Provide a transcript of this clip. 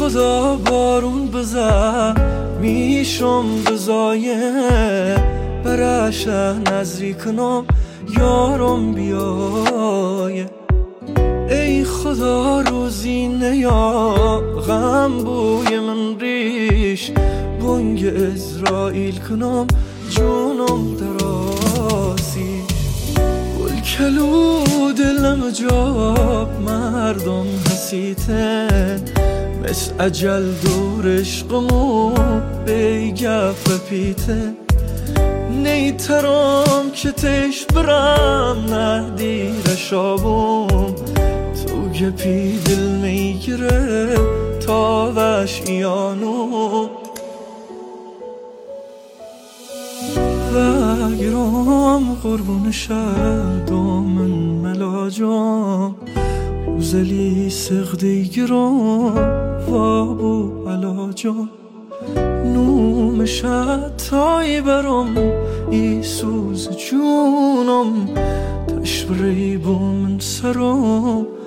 خدا بارون بزن میشم بزایه برش نزدیک کنم یارم بیایه. ای خدا روزی نیا غم بوی من ریش بانگ ازرائیل کنم جونم درازی. گل کلو دلم جاب مردم حسیتن مثل اجل دور عشقمو بیگف پیته. نیترام که تش برم نه دیر شابم تو گپی دل میگیره تا وش ایانو. و گرام قربون شدامن ملاجام روزلی سغدی گرام وابو علاجام. نوم شتای برام ای سوز جونم تشبری با من سرام